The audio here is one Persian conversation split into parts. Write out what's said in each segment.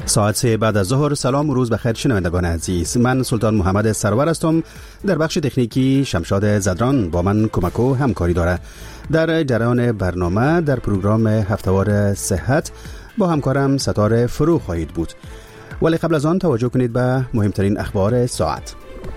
ساعت 3 بعد از ظهر. سلام و روز بخیر شنوندگان عزیز، من سلطان محمد سرور هستم. در بخش تکنیکی شمشاد زدران با من کمک و همکاری داره. در جریان برنامه در پروگرام هفتهوار صحت با همکارم ستاره فرو خواهید بود، ولی قبل از آن توجه کنید به مهمترین اخبار ساعت.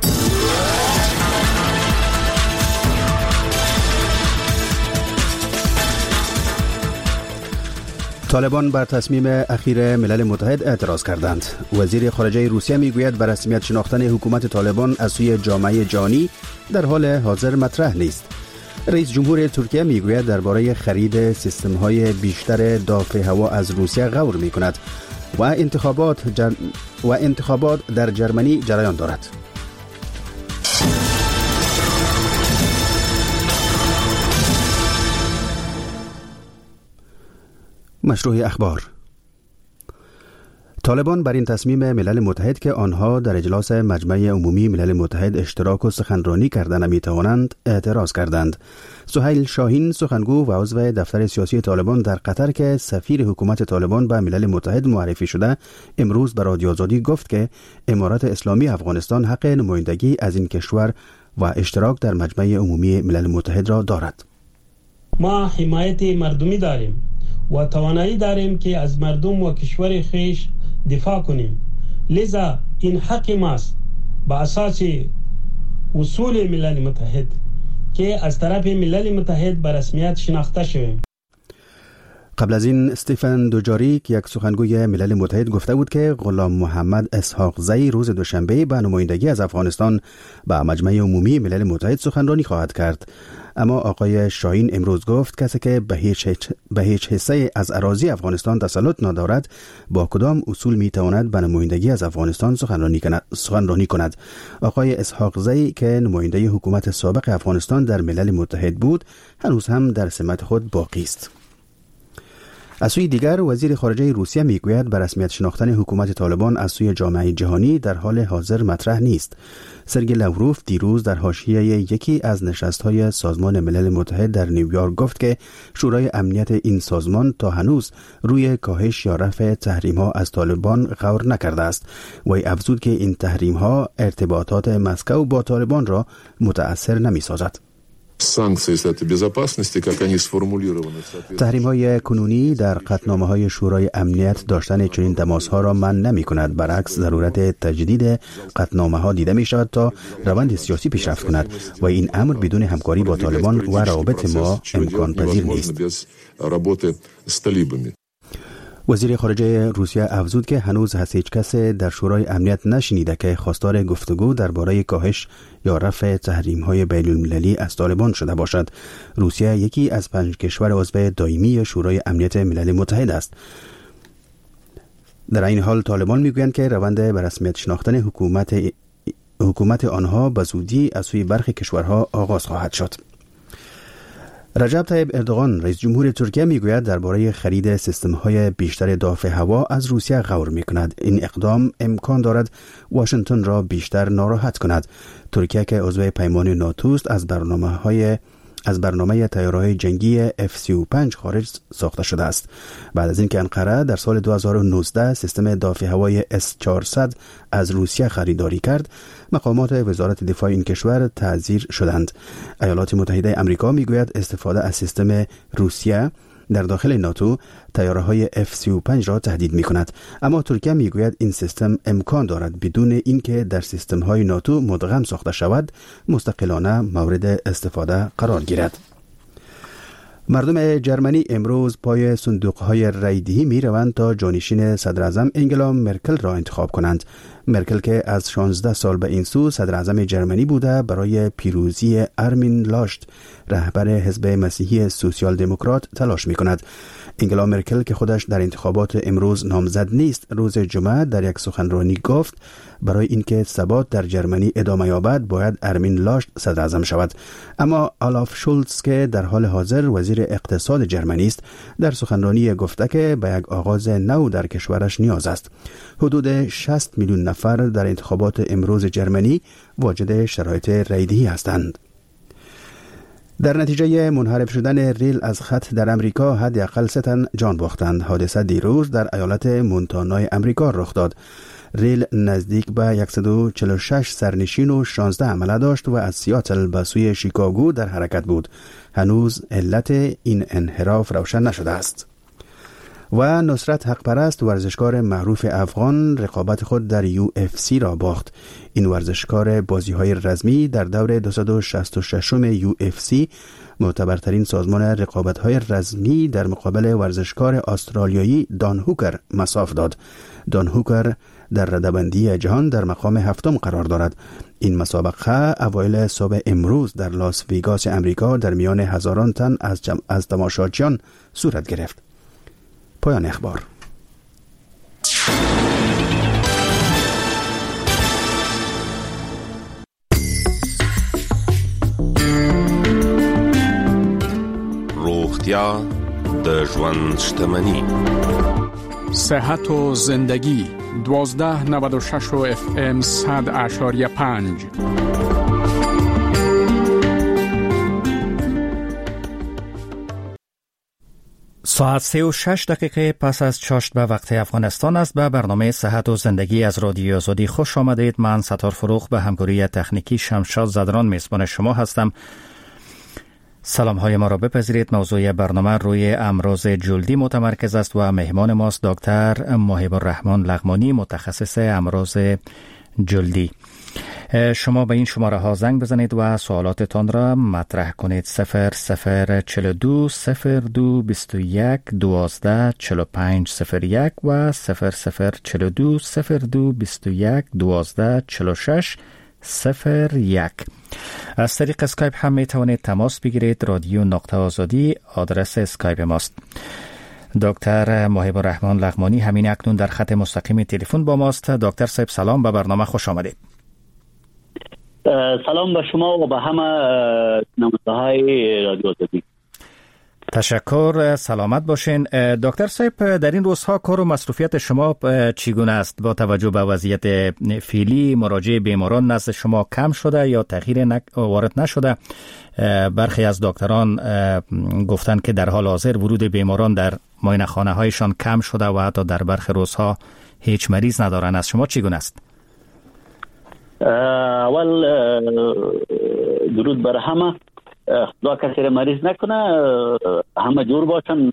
طالبان بر تصمیم اخیر ملل متحد اعتراض کردند. وزیر خارجه روسیه میگوید بر رسمیت شناختن حکومت طالبان از سوی جامعه جهانی در حال حاضر مطرح نیست. رئیس جمهور ترکیه میگوید درباره خرید سیستم‌های بیشتر دافع هوا از روسیه غور میکند و انتخابات در جرمنی جریان دارد. مشروع اخبار. طالبان بر این تصمیم ملل متحد که آنها در اجلاس مجمع عمومی ملل متحد اشتراک و سخنرانی کردن نمی‌توانند اعتراض کردند. سهیل شاهین، سخنگو و عضو دفتر سیاسی طالبان در قطر که سفیر حکومت طالبان به ملل متحد معرفی شده، امروز به رادیو آزادی گفت که امارات اسلامی افغانستان حق نمایندگی از این کشور و اشتراک در مجمع عمومی ملل متحد را دارد. ما حمایت مردمی داریم و توانایی داریم که از مردم و کشور خیش دفاع کنیم، لذا این حق ماست با اساس اصول ملل متحد که از طرف ملل متحد به رسمیت شناخته شویم. قبل از این استیفن دوجاریک، یک سخنگوی ملل متحد، گفته بود که غلام محمد اسحاق زی روز دوشنبه به نمایندگی از افغانستان به مجمع عمومی ملل متحد سخنرانی خواهد کرد. اما آقای شاهین امروز گفت کسی که به هیچ حصه از اراضی افغانستان تسلط ندارد با کدام اصول میتواند به نمایندگی از افغانستان سخنرانی کند. آقای اسحاق زی که نماینده حکومت سابق افغانستان در ملل متحد بود، هنوز هم در سمت خود باقی است. از سوی دیگر، وزیر خارجه روسیه میگوید بر رسمیت شناختن حکومت طالبان از سوی جامعه جهانی در حال حاضر مطرح نیست. سرگئی لاوروف دیروز در حاشیه یکی از نشست‌های سازمان ملل متحد در نیویورک گفت که شورای امنیت این سازمان تا هنوز روی کاهش یا رفع تحریم‌ها از طالبان غور نکرده است. وی افزود که این تحریم‌ها ارتباطات مسکو با طالبان را متأثر نمی‌سازد. تحریم‌های کنونی در قطعنامه‌های شورای امنیت داشتن چنین تماس‌ها را منع نمی‌کند، برعکس ضرورت تجدید قطعنامه‌ها دیده می‌شود تا روند سیاسی پیشرفت کند و این امر بدون همکاری با طالبان و روابط ما امکان پذیر نیست. وزیر خارجه روسیه افزود که هنوز هیچ کس در شورای امنیت نشنیده که خواستار گفتگو درباره کاهش یا رفع تحریم‌های بین‌المللی از طالبان شده باشد. روسیه یکی از 5 کشور عضو دائمی شورای امنیت ملل متحد است. در این حال طالبان میگویند که روند به رسمیت شناختن حکومت آنها به زودی از سوی برخی کشورها آغاز خواهد شد. رجب طیب اردوغان، رئیس جمهور ترکیه، میگوید درباره خرید سیستم‌های بیشتر دافع هوا از روسیه غور میکند. این اقدام امکان دارد واشنگتن را بیشتر ناراحت کند. ترکیه که عضو پیمان ناتو است از برنامه طیاره‌های جنگی F-35 خارج ساخته شده است. بعد از اینکه انقره در سال 2019 سیستم دافع هوای S-400 از روسیه خریداری کرد، مقامات وزارت دفاع این کشور تعزیر شدند. ایالات متحده آمریکا میگوید استفاده از سیستم روسیه در داخل ناتو طیاره‌های F-35 را تهدید می‌کند، اما ترکیه میگوید این سیستم امکان دارد بدون اینکه در سیستم‌های ناتو مدغم ساخته شود مستقلانه مورد استفاده قرار گیرد. مردم جرمنی امروز پای صندوق‌های رای‌دهی می‌روند تا جانشین صدراعظم انگلا مرکل را انتخاب کنند. مرکل که از 16 سال به این سو صدراعظم جرمنی بوده، برای پیروزی ارمین لاشت، رهبر حزب مسیحی سوسیال دموکرات، تلاش می‌کند. انگلا مرکل که خودش در انتخابات امروز نامزد نیست، روز جمعه در یک سخنرانی گفت برای اینکه ثبات در جرمنی ادامه یابد باید ارمین لاشت صدراعظم شود. اما آلاف شولز که در حال حاضر وزیر اقتصاد جرمنی است، در سخنرانی گفته که به یک آغاز نو در کشورش نیاز است. حدود 60 میلیون نفر در انتخابات امروز جرمنی واجد شرایط رای‌دهی هستند. در نتیجه منحرف شدن ریل از خط در امریکا حداقل 3 تن جان باختند. حادثه دیروز در ایالت مونتانای امریکا رخ داد. ریل نزدیک به 146 سرنشین و 16 عمله داشت و از سیاتل به سوی شیکاگو در حرکت بود. هنوز علت این انحراف روشن نشده است. و نصرت حقپرست، ورزشکار معروف افغان، رقابت خود در UFC را باخت. این ورزشکار بازی‌های رزمی در دور 266م UFC، معتبرترین سازمان رقابت‌های رزمی، در مقابل ورزشکار استرالیایی دان هوکر مصاف داد. دان هوکر در رده‌بندی جهان در مقام 7م قرار دارد. این مسابقه اوایل صبح امروز در لاس ویگاس امریکا در میان هزاران تن از تماشاچیان صورت گرفت. پایان اخبار. روغتیا د ژوند شتمنی. صحت و زندگی 1296 و FM 100.5. ساعت 3:06 پس از چاشت به وقت افغانستان است. به برنامه صحت و زندگی از رادیو آزادی خوش آمدید. من ستار فروغ به همکاری تکنیکی شمشاد زدران میزبان شما هستم. سلام های ما را بپذیرید. موضوع برنامه روی امراض جلدی متمرکز است و مهمان ماست دکتر محب الرحمن لغمانی، متخصص امراض جلدی. شما به این شماره ها زنگ بزنید و سوالاتتان را مطرح کنید. 0042 02 21 12 45 01 و 0042 02 21 12 46 01. از طریق اسکایپ هم می توانید تماس بگیرید. رادیو نقطه آزادی آدرس اسکایپ ماست. دکتر محب الرحمن لغمانی همین اکنون در خط مستقیم تلفن با ماست. دکتر صاحب سلام، به برنامه خوش آمدید. سلام به شما و به همه شنونده‌های رادیو آزادی. تشکر، سلامت باشین. دکتر صاحب، در این روزها کار و مصروفیت شما چگونه است؟ با توجه به وضعیت فعلی مراجعه بیماران نزد شما کم شده یا تغییر وارد نشده؟ برخی از دکتران گفتند که در حال حاضر ورود بیماران در معاینه خانه هایشان کم شده و حتی در برخی روزها هیچ مریض ندارند. از شما چگونه است؟ اول درود بر همه. خدا کسی را مریض نکنه، همه جور باشن،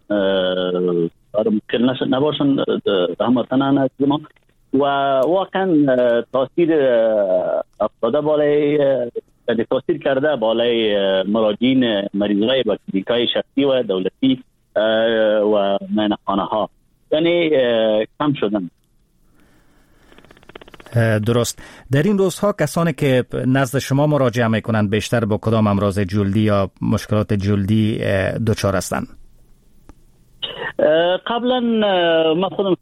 مشکل نباشن، همه تنان از ما. و واقعا تاثیر افتاده بالای، تاثیر کرده بالای مراجعین مریضای با کلینیکای شخصی و دولتی و معاینه‌خانه ها، یعنی کم شدن. درست. در این روزها کسانی که نزد شما مراجعه میکنند بیشتر با کدام امراض جلدی یا مشکلات جلدی دچار هستند؟ قبلا ما خودم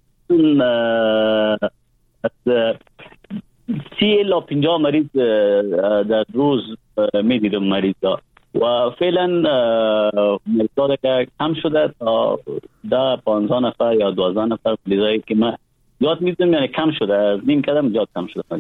30 الی 50 مریض در روز میدیدم مریضا و فعلا مریضا که کم شده تا 10-15 نفر یا 12 نفر مریضایی که ما یاد میدونم، یعنی کم شده، از نیم کدم یاد کم شده.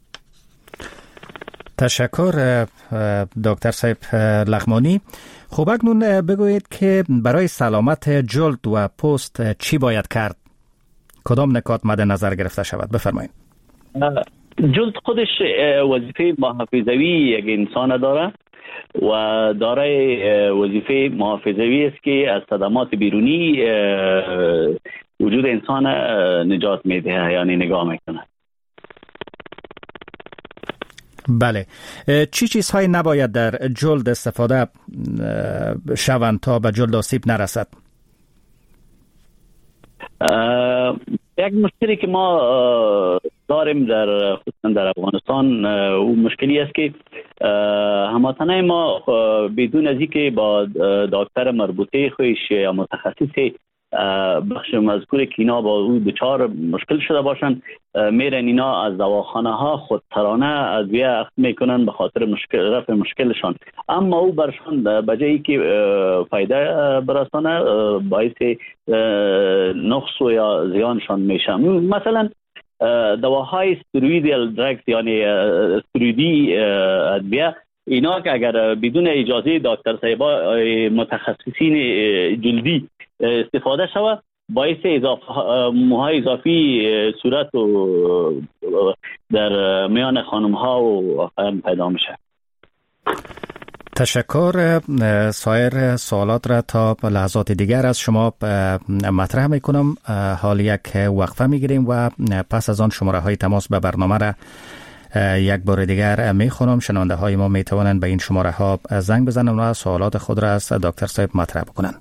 تشکر دکتر صاحب لغمانی. خب اکنون بگویید که برای سلامت جلد و پوست چی باید کرد؟ کدام نکات مد نظر گرفته شود؟ بفرمایید. جلد خودش وظیفه محافظوی یک انسان داره و دارای وظیفه محافظوی است که از صدمات بیرونی وجود انسان نجات میده، یعنی نگاه میکنه. بله. چی چیزهایی نباید در جلد استفاده شوند تا به جلد آسیب نرسد؟ یک مشکلی که ما داریم خصوصا در افغانستان، اون مشکلی است که هموطنای ما بدون از اینکه با دکتر مربوطه خودش یا متخصص بخش مذکور که اینا با او دچار مشکل شده باشن، میرن اینا از دواخانه ها خودسرانه ادویه اخذ میکنن به خاطر رفع مشکلشان، اما او برشان بجایی که فایده برسانه باعث نقص و یا زیانشان میشه. مثلا دواهای استرویدیال درگز، یعنی استرویدی ادویه اینا که اگر بدون اجازه دکتر صاحبا متخصصین جلدی استفاده شود باعث موهای اضافی صورت و در میان خانم ها و پیدا میشه. تشکر. سایر سوالات را تا لحظات دیگر از شما مطرح میکنم. حال یک وقفه میگیریم و پس از آن شماره های تماس به برنامه را یک بار دیگر میخونم. شنونده های ما میتوانند به این شماره ها زنگ بزنند و سوالات خود را از دکتر صاحب مطرح بکنند.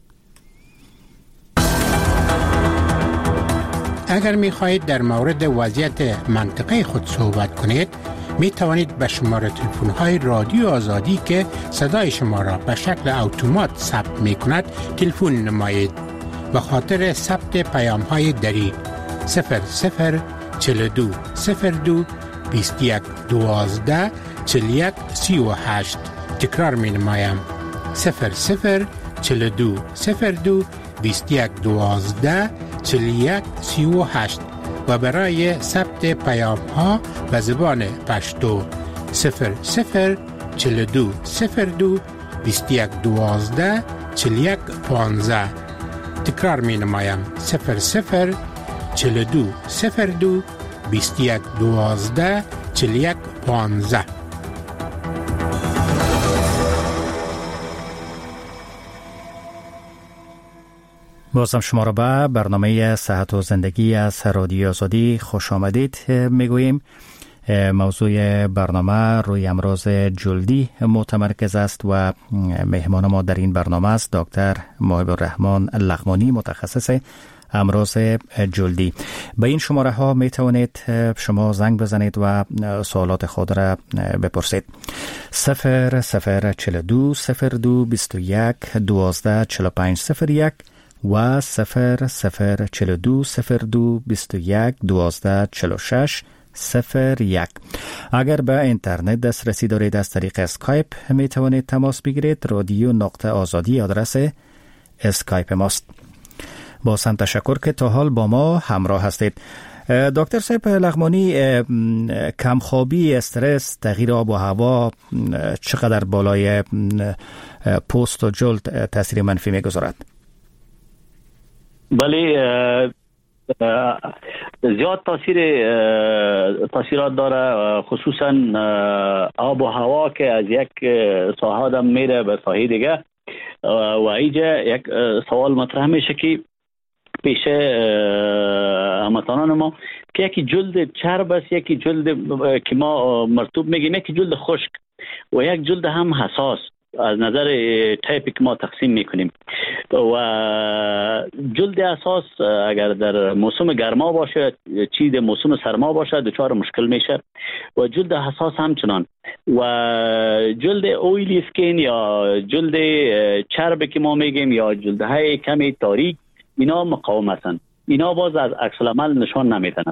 اگر میخواهید در مورد وضعیت منطقه خود صحبت کنید می توانید به شماره تلفن های رادیو آزادی که صدای شما را به شکل اتومات ثبت می کند تلفن نمایید. به خاطر ثبت پیام های دری 0042 02 21 12 41 38. تکرار می نمایم 0042 02 21 12 41 38 و برای ثبت پیام ها به زبان پشتو 0042 02 21 12 41 15. تکرار می نمایم 0042 02 21 12 41 15. بازم شما را به برنامه صحت و زندگی از رادیو آزادی خوش آمدید میگوییم. موضوع برنامه روی امراض جلدی متمرکز است و مهمان ما در این برنامه است دکتر محب الرحمن لغمانی، متخصص امراض جلدی. به این شماره ها می توانید شما زنگ بزنید و سوالات خود را بپرسید. 0042 02 21 12 45 01 و 0042 02 21 12 46 01. اگر به اینترنت دسترسی دارید از طریق اسکایپ می توانید تماس بگیرید. رادیو نقطه آزادی آدرس اسکایپ ماست. باز هم تشکر که تا حال با ما همراه هستید. دکتر صاحب لغمانی، کمخوابی، استرس، تغییر آب و هوا چقدر بالای پوست و جلد تاثیر منفی میگذارد؟ بله، زیاد تاثیرات داره، خصوصا آب و هوا که از یک ساحه دم میره به ساحه دیگه و اینجا یک سوال مطرح میشه که پیش هموطنان ما که یکی جلد چرب است، یکی جلد که ما مرطوب میگیم، یکی جلد خشک و یک جلد هم حساس از نظر تایپی که ما تقسیم میکنیم. و جلد اساس اگر در موسم گرما باشه، چیز موسم سرما باشه، دچار مشکل میشه و جلد حساس همچنان. و جلد اویلی سکین یا جلد چرب که ما میگیم یا جلدهای کمی تاریک، اینا مقاوم هستند. اینا باز از عکس العمل نشان نمیدن.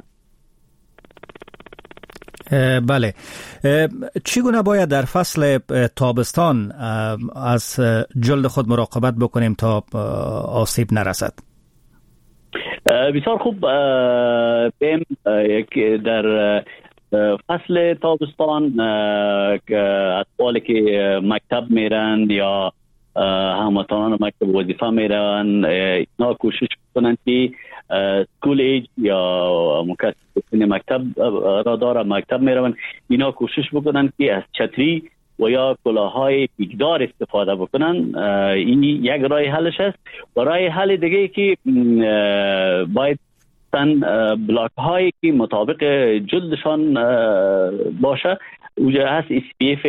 بله، چگونه باید در فصل تابستان از جلد خود مراقبت بکنیم تا آسیب نرسد؟ بسیار خوب. در فصل تابستان اطفالی که مکتب میرند یا هموطنان مکتب وظیفه میرن، اینا کوشش کنند که سکول ایج یا مکتب مکتب را داره مکتب میرن، اینا کوشش بکنن که از چتری و یا کلاههای پیکدار استفاده بکنن. این یک راه حلش است. و راه حل دیگه که باید بلاک هایی که مطابق جلدشان باشه، اوجا هست SPF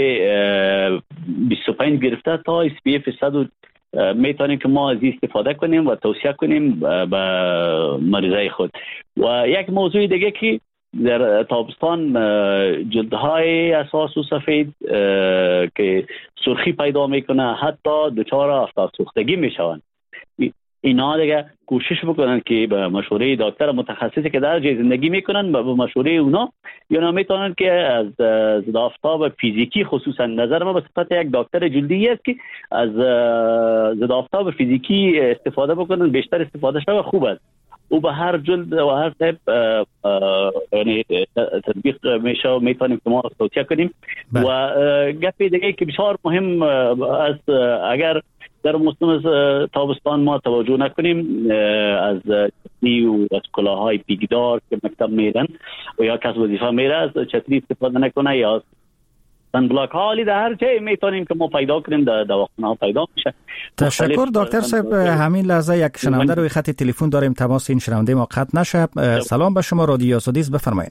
25 گرفته تا SPF 100 میتونیم که ما از استفاده کنیم و توصیه کنیم به مریضای خود. و یک موضوع دیگه که در تابستان جلدهای اساس و سفید که سرخی پیدا میکنه، حتی دچار آفتاب سوختگی میشوند، اینا دیگه کوشش بکنن که به مشوره دکتر متخصصی که در جای زندگی میکنن به مشوره اونا یا میتونن که از ضد آفتاب فیزیکی، خصوصا نظر ما به صفت یک دکتر جلدی است که از ضد آفتاب فیزیکی استفاده بکنن، بیشتر استفاده شده خوب است. او به هر جلد و هر تایپ یعنی تطبیق میشه و میتونیم که ما توصیه کنیم. و گپی دیگه که بسیار مهم است، اگر در موسم تابستان ما توجه نکنیم از چتری و از کلاههای پیگدار که مکتب میرن و یا کس وظیفه میره از چتری استفاده نکنه یا سن بلاک حالی در هر جای میتونیم که ما پیدا کنیم در دواخانه پیدا میشه. تشکر دکتر صاحب. همین لحظه یک شنونده روی خط تلفن داریم، تماس این شنونده ما قطع نشه. سلام به شما، رادیو آزادی است، بفرمایید.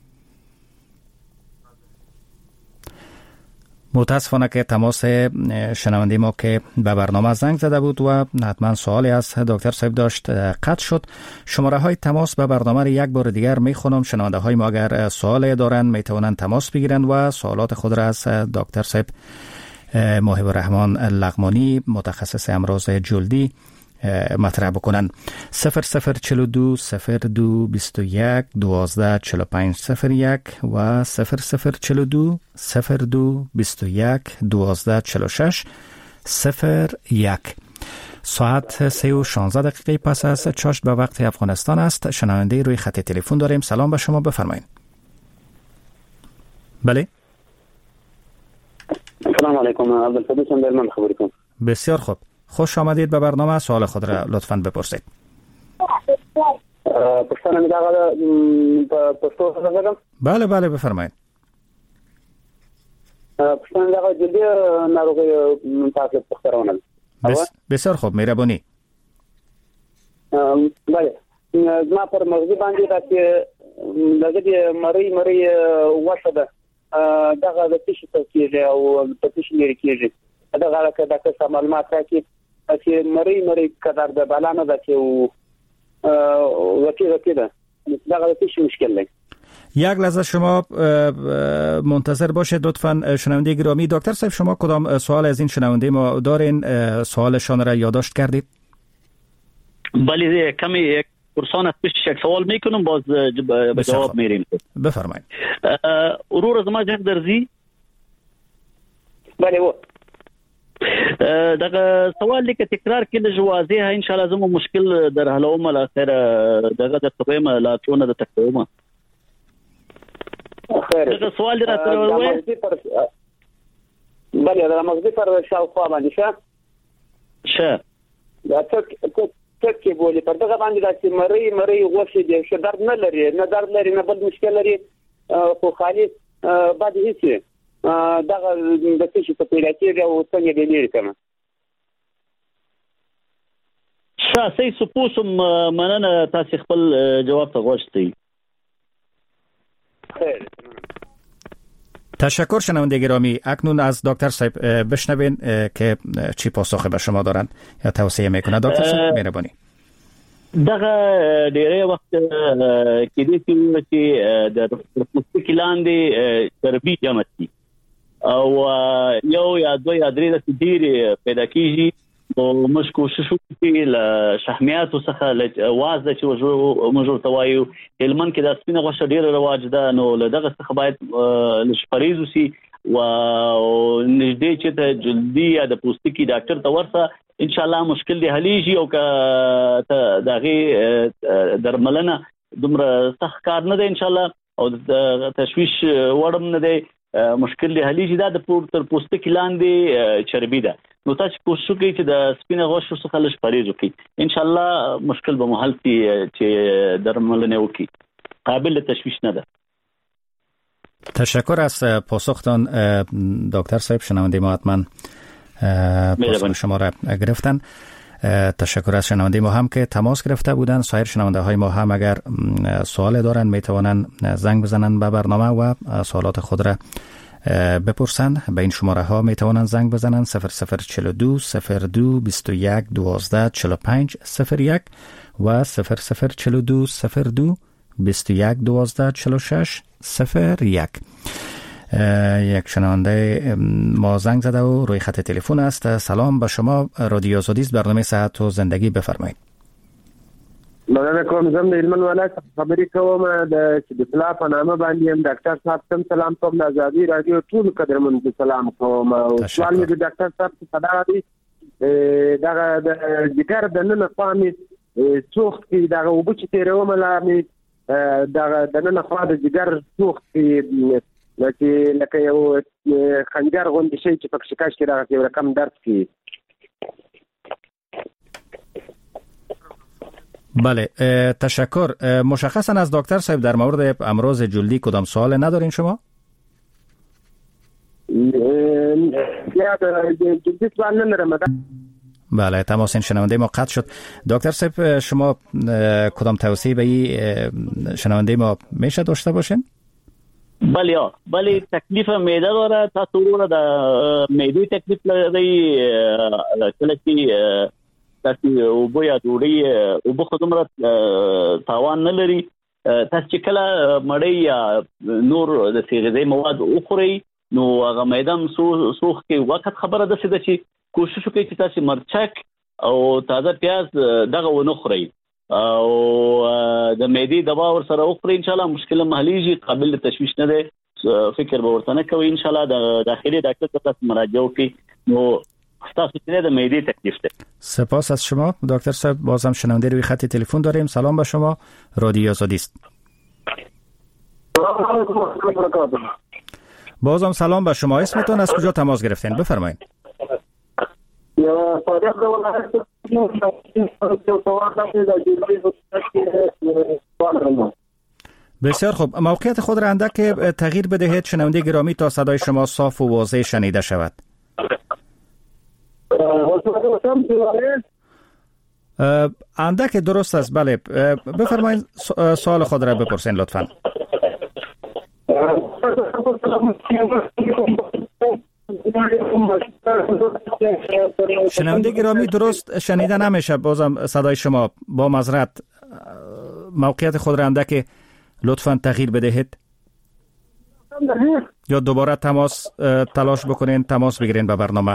متاسفانه که تماس شنونده ما که به برنامه زنگ زده بود و حتما سوالی از دکتر صاحب داشت قطع شد. شماره های تماس به برنامه را یک بار دیگر میخونم. شنونده های ما اگر سوالی دارن میتونن تماس بگیرن و سوالات خود را از دکتر صاحب موهب الرحمن لغمانی متخصص امراض جلدی مطرح بکنن. 0042 02 21 12 45 01 و 0042 02 21 12 46 01. ساعت 3:16 پس از چاشت به وقت افغانستان است. شنونده روی خط تلفن داریم. سلام به شما، بفرمایید. بله. سلام علیکم، عبدالفضل شنبرمن خبر کنم. بسیار خوب، خوش آمدید به برنامه. سوال خود را لطفاً بپرسید. پښتنه می دا پښتو سره بله بله بفرمایید. پښتنه دا جدي ناروغي تاسو پښترونه. بسیار خوب، مهربانی. بله ما پر مغزي باندې راځي دغه مری وښه ده دغه د تشې توکیږي او د تشې لري کېږي. دغه راکه د څه معلومات راکې چې مری قدر د بالانه ده چې وکی ده دغه تشې مشکل دی. یک لحظه شما منتظر باشید لطفاً شنونده گرامی. دکتر صاحب شما کدام سوال از این شنونده ما دارین؟ سوالشان را یادداشت کردید؟ بله کمی یک پرسان از پیش یک سوال میکنم باز به جواب میریم. بفرمایید. ورور زما جنگ درزی. بله و دغه سوال که تکرار کړي جوازه ان شاء الله زمو مشکل در حلوم الاخر دغه د تقویم لا چونه د تقویم خیر دغه سوال را سره وای. بله د مغزي پر شاوخوا باندې شه دا څه کې بولی پر دغه باندې د مری غوښه دي چې درد نه لري نه بل مشکل لري خو خالي بعد هیڅ دغه د څه په پیدا کې او څنګه دی لري کنه شاسي سپوسم مننه تاسو خپل جواب ته غوښتي. خیر تشکر شنونده گرامی. اکنون از دکتر صاحب بشنوین که چی پاسخ به شما دارند یا توصیه میکنه. دکتر صاحب مهربانی. دغه ډیره وخت کې دي چې د پلاستیک لاندې چربي جمع شي او یو یا دوه یا درې د ډیر پیدا کیږي او موږ کوشش وکړو ل شحمیات څخه واز د چې موږ توایو علمن کې د سپینه غوښه ډیر رواج ده نو دغه څخه باید لشپریز وسی او نږدې چې ته جلدی یا د پوستکي ډاکټر ته ورسه ان شاء الله مشکل دی حلیږي او که دغه درملنه دومره سخت کار نه دی ان شاء الله او تشویش وړم نه دی مشکل دی حلیږي دا د تر پوستکي لاندې چربي ده نو تاسو کوشش وکړئ چې د سپینه غوښه څخه لږ پرهیز وکړئ ان شاء الله مشکل به محل شي چې درملنه وکړي قابل تشویش نه ده. تشکر از پاسختان دکتر صاحب. شنونده ما حتما پاسخ شما را گرفتن. تشکر از شنونده ما هم که تماس گرفته بودن. سایر شنونده های ما هم اگر سوال دارن میتوانن زنگ بزنن به برنامه و سوالات خود را بپرسن. به این شماره ها میتوانن زنگ بزنن 0042 02 21 12 45 01 و 0042 02 21 12 46 01. یک شنونده ما زنگ زده و روی خط تلفن است. سلام به شما، رادیو آزادی است، برنامه صحت و زندگی، بفرمایید. مننه کوم. زم د علم ولایت خبرې کوم د اطلاع په نامه باندې هم ډاکټر صاحب تم سلام کوم د آزادي رادیو ټول قدرمن سلام کوم او سوال د ډاکټر صاحب په اړه دی دغه د ذکر د نن قامي سوخت کې دغه وبو چې تیروم لا می دغه دنه خو د جګر سوخت کې لکه یو خنجر غوندي شي چې پکې شکاش کې راغلی یو رقم درد کې. بله تشکر. مشخصا از دکتر صاحب در مورد امراض جلدی کدام سوال ندارین شما؟ بله تماس این شنونده ما قطع شد. دکتر صاحب شما کدام توصیه به این شنونده ما میشه داشته باشین؟ بله تکلیف معده داره، تاسو د معده تکلیف لري کله چې تاسو وبو یا دوړي وبو خدمت تاوان نه لري، تاسو چې کله مړی یا نور د غذایی مواد وخوري نو هغه معده سوخ کې وخت خبره ده چې کوشش وکړئ چې تاسو مرچک او تازه پیاز دغه ونه خورئ او د معدې دوا ور سره وخورئ، ان شاء الله مشکل محلیږي، قابل تشویش نه ده، فکر به ورته نه کوئ. ان شاء الله د داخلي ډاکټر ته تاسو مراجعه وکړئ نو تاسو چې د معدې تکلیف ده. سپاس از شما دکتر صاحب. بازم شنونده روی خط تلفن داریم. سلام به شما، رادیو آزادی است. بازم سلام به شما. اسمتون از کجا تماس گرفتین؟ بفرمایید. بسیار خوب. موقعیت خود را اندک تغییر بدهید شنونده گرامی تا صدای شما صاف و واضح شنیده شود. اندک درست است. بله بفرمایید سوال خود را بپرسین لطفاً. شنونده گرامی درست شنیده نمیشه، بازم صدای شما با معذرت. موقعیت خود را اندک لطفاً تغییر بدهید یا دوباره تلاش بکنین تماس بگیرین به برنامه.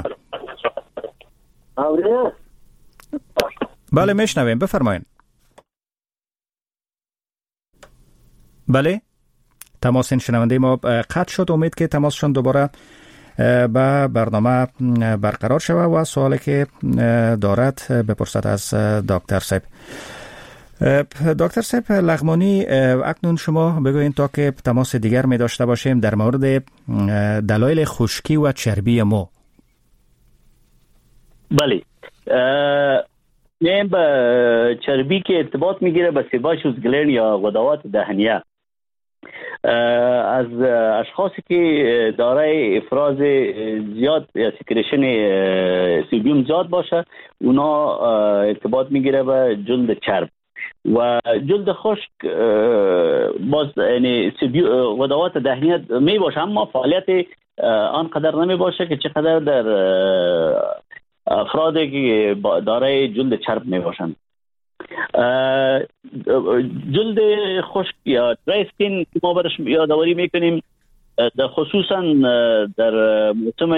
بله میشنویم، بفرمایین. بله تماس این شنونده ما قطع شد. امید که تماسشون دوباره به برنامه برقرار شود و سوالی که دارد بپرسد از دکتر صاحب. دکتر صاحب لغمانی، اکنون شما بگوین تا که تماس دیگر می داشته باشیم در مورد دلایل خشکی و چربی مو. بله این به چربی که ارتباط میگیره به سیباشوس گلند یا غدوات دهنیه. از اشخاصی که دارای افراز زیاد یا سکریشن سودیوم زیاد باشه اونا ارتباط میگیره به جلد چرب و جلد خشک باز یعنی غدوات دهنیه می باشه اما فعالیت آنقدر نمی باشه که چقدر در افرادی که دارای جلد چرب می باشند. جلد خشک یا درای اسکین که ما برش یادآوری میکنیم خصوصا در موسم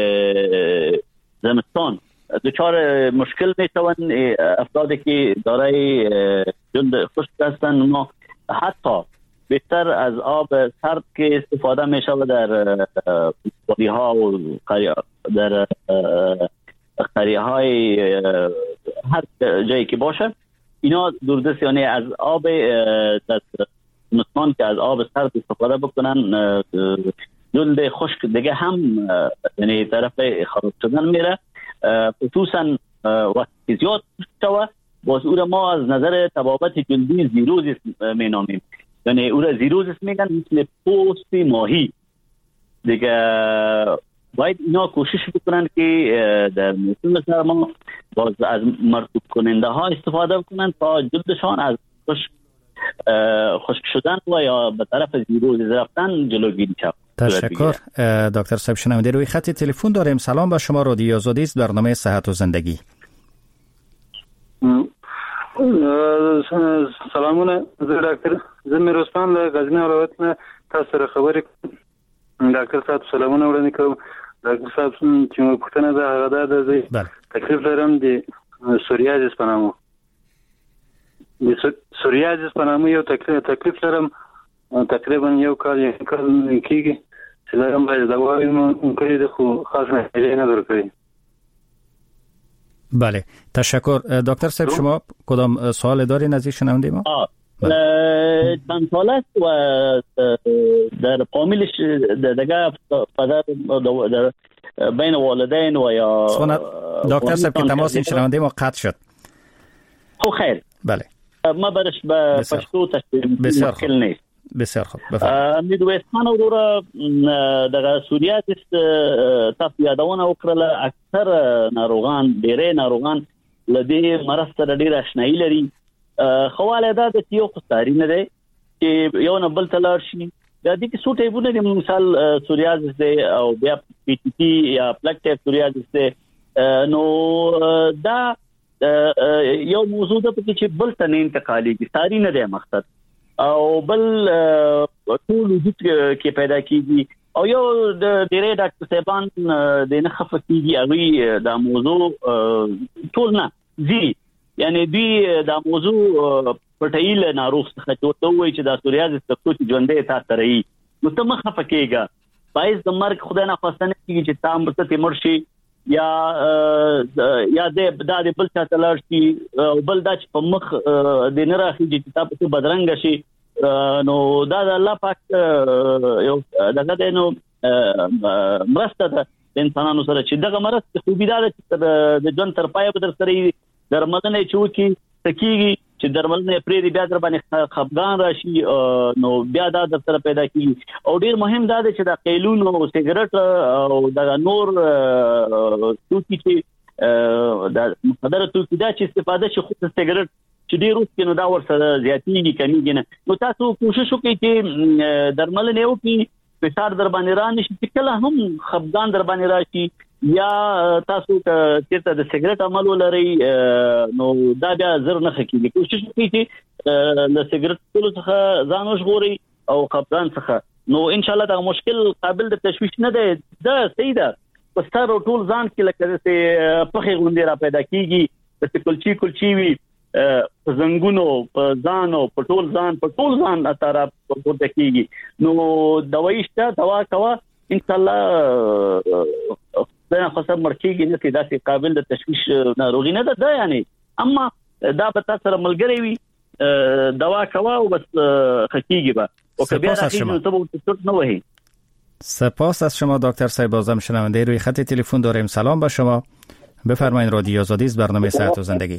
زمستان دچار مشکل میشوند افرادی که دارای جلد خشک هستند. ما حتی بهتر از آب سرد که استفاده میشود در بادی ها و در قریه های هر جایی که باشه اینا دوردست یعنی از آب زمستان که از آب سرد استفاده بکنن جلد خشک دیگه هم یعنی طرف خراب شدن میره، خصوصا وقتی زیاد شوه باز او را ما از نظر طبابت جلدی زیروزیس مینامیم، یعنی او را زیروزیس میگن مثل پوست ماهی دیگه. باید اینا کوشش بکنن که در موسم سرما باز از مرطوب کننده ها استفاده بکنن تا جلدشان از خشک شدن و یا به طرف زیروزیس رفتن جلوگیری شود. تشکر دکتر صاحب. شنونده روی خط تلفن داریم. سلام به شما، رادیو آزادی است، برنامه صحت و زندگی. سلامونه دکتر، زه میروسپان له غزنی ولایت نه تاسو سره خبرې ډاکټر صاحب سلامونه وړاندې کوم. ډاکټر صاحب چې موږ پوښتنه ده هغه ده زه تکلیف لرم د سوریازیس په نامه. د سوریازیس په نامه یو تکلیف لرم تقریبا یو کال کېږي چې لرم باید دوا مې کړې ده خو خاص نتیجه نه درکړې. بله تشکر. دکتر صاحب شما کدام سوال دارین از شنونده ما؟ چند سال است و در فامیلش دیگه پدر در بین والدین و یا دکتر صاحب که تماس این شنونده ما قطع شد. خب خیر. بله. ما برش به پشتو مشکل نیست. بسیار خوب. بفرمایید. میدوستان اورورا دغه سوریات است تاسو یادونه وکړه اکثر ناروغان ډېرې ناروغان لدی مرض سره ډېر آشنایی لري. خواله دا د یو خساري نه دی چې یو نه بل تلار شي. دا د څو ټیبونه د مثال سوریازس دی او بیا پی ټی پی یا پلک ټیپ سوریازس دی. نو دا یو موضوع ده چې بل ته نه انتقالي دي ساري نه دی مقصد او بل ټول وجود کې پیدا کیږي او یو د ډیره ډاکټر صاحبان د نه خفه کیږي هغه دا موضوع ټول نه زی یعنی دوی دا موضوع پټایل ناروغ څخه ته وایي چې دا سوریازس د څو ژوندې تا ترې نو ته مخ خفه کیږي پایز د مرګ خدای نه خواستنه کیږي چې تام ورته مرشي یا د بل چا تلار شي بل د په مخ د نه راخي چې تاسو په بدرنګ شي نو دا د الله پاک یو دغه نو مرسته ده انسانانو سره چې دغه مرسته خو بيداله چې د جون تر پای به در سره درملنه چوکي تکیږي چې درملنه پرې بیا در باندې خپګان راشي نو بیا دا در سره پیدا کیږي او ډیر مهم دا دی چې دا قیلون او سیګریټ او دا نور توکي چې دا مقدره توکي دا چې استفاده شي خو سیګریټ چې ډیر وخت نو دا ورسره زیاتېږي کمیږي نه نو تاسو کوشش وکړئ چې درملنه وکړئ فشار در باندې را نشي چې کله هم خپګان در باندې راشي یا تاسو چې د سیګریټ عمل ولري نو دا بیا زر نه خکېږي کوشش وکړئ چې د سیګریټ ټول څخه ځان وژغورئ او خپګان څخه نو ان شاء الله دا مشکل قابل د تشویش نه دی دا صحیح ده پستر ټول ځان کې لکه چې پخې غونډې را پیدا کیږي د کلچی وی زنګونو په ځان او په ټول ځان اتاره پورته کیږي نو دوايي شته دوا کوا ان شاء الله دا خاصه مرکیږي نه چې دا قابل د تشویش ناروغي نه ده یعنی اما دا به تاسو سره ملګری وي دوا کوا او بس خکیږي با او که بیا راځي ته به څه نه وایي. سپاس از شما دکتر صاحب. بازم شنونده روی خط تلفن داریم. سلام به شما. بفرمایید رادیو آزادی است برنامه صحت و زندگی.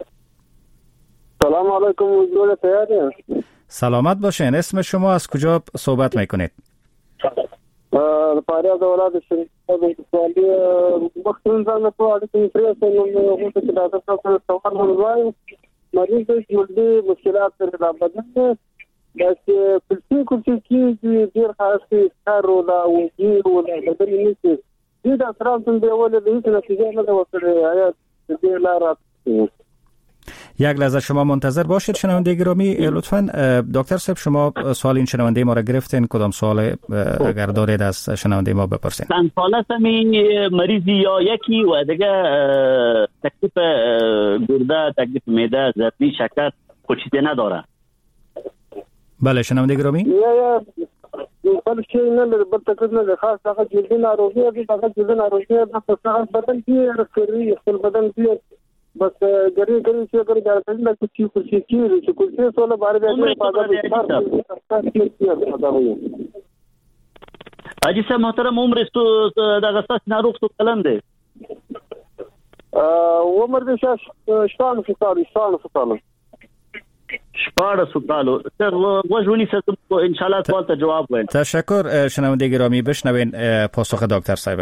سلام علیکم حضور تیاری. سلامت باشین. اسم شما از کجا صحبت میکنید؟ فاریاب اولاد شریف سوالی مختصر ځان په اړه کې پریسه نو هغه چې دا تاسو سوال ولوي مریض د جلدی مشکلات سره د بدن د پلسي کوڅې کې ډیر خاصه کارو لا او ډیر د بدن نشي دا اثرات د اول د هیڅ نتیجه نه ورته آیا د لارات. یک لحظه شما منتظر باشید شنونده گرامی. لطفاً دکتر صاحب شما سوال این شنونده ما را گرفتین. کدام سوال اگر دارید از شنونده ما بپرسین. چند سال است مریضی یا یکی و دیگه تکلیف گرده تکلیف معده ضربی شکر خودشیده نداره. بله شنونده گرامی. یا بل شي نه بل تکلیف نه خاص هغه جلدی ناروغي هغه جلدی ناروغي د بدن کې رسري خپل بدن کې بس ګری چې اگر دا څنګه چې کوڅه سره بار اجي سه محترم عمر استو دا غساس ناروغ تو کلم دی عمر د شان فصال شپاره سوالو سر وجونی سر ان شاء الله سوال ته جواب وین. تشکر شنونده گرامی. بشنوین پاسخ دکتر صاحب.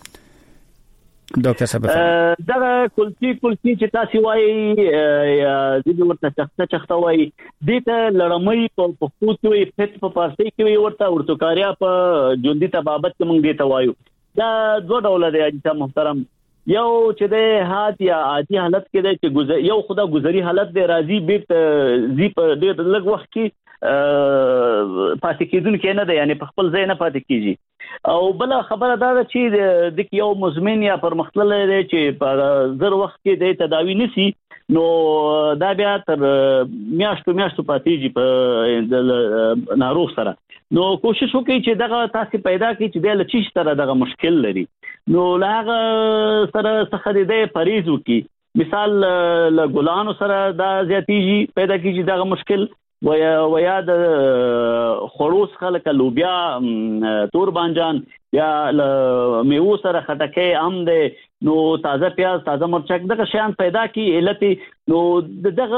دکتر صاحب دا کلچی چې تاسو وایي یا د ورته چخته وایي دته لړمې په پښتو په فارسی کې ورته کاریا په جوندي تبابت موږ دته وایو. دا دوه ډول دی چې محترم یو چې د حادث یا عادي حالت کې دی چې یو خدا گذری حالت دی راځي بیت زی په ډېر لږ وخت کې پاتې کېدون کې نه دی یعنی په خپل ځای نه پاتې کیږي او بل خبره دا ده چې د یو مزمن یا پرمختلل دی چې په زر وخت کې د تداوی نسی نو دا بیا تر میاشتو پاتېږي په ناروغ سره. نو کوشش وکړئ چې دغه تاسو پیدا کړئ چې د لچیش سره دغه مشکل لري نو لاغه سره څخه د پریز وکړي مثال له ګلانو سره دا زیاتیږي پیدا کیږي دغه مشکل ویا د خړوس خلک لوبیا تور بانجان یا میوه سره خټکې هم د نو تازه پیاز تازه مرچک دغه شیان پیدا کی علت نو دغه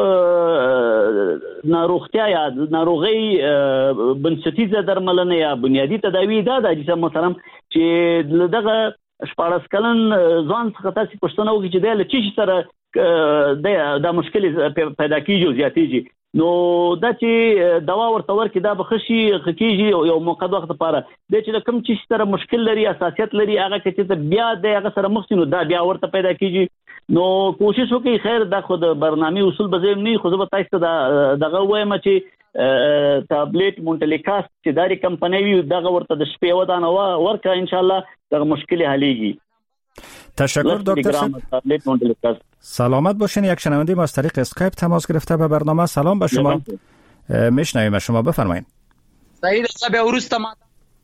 ناروغتیا یا ناروغي بنسټیزه درملنه یا بنیادی تداوی دا د جسم محترم چې دغه 14 کلن ځوان څخه تاسو پښتنه وکړي چې د لچې سره د مشکل پیدا کیږي زیاتیږي نو دا چې دوا ورته ورکړي دا بخشي کیږي یو موقت وخت لپاره د چې کوم چې سره مشکل لري اساسیت لري هغه چې بیا د هغه سره مخ نو دا بیا ورته پیدا کیږي نو کوشش وکړئ خیر دا خود برنامه اصول به زم نه خو به تاسو دغه وایم چې ټابلیټ مونټلیکاس چې داري کمپنی وي دغه ورته د شپې ودانه ورکه ان شاء الله دغه مشکل حلیږي. تشکر دکتر صاحب. سلامت باشین. یک شنونده ما از طریق اسکایپ تماس گرفته به برنامه. سلام به شما. میشنویم شما بفرمایید. سعید صاحب اورست ما.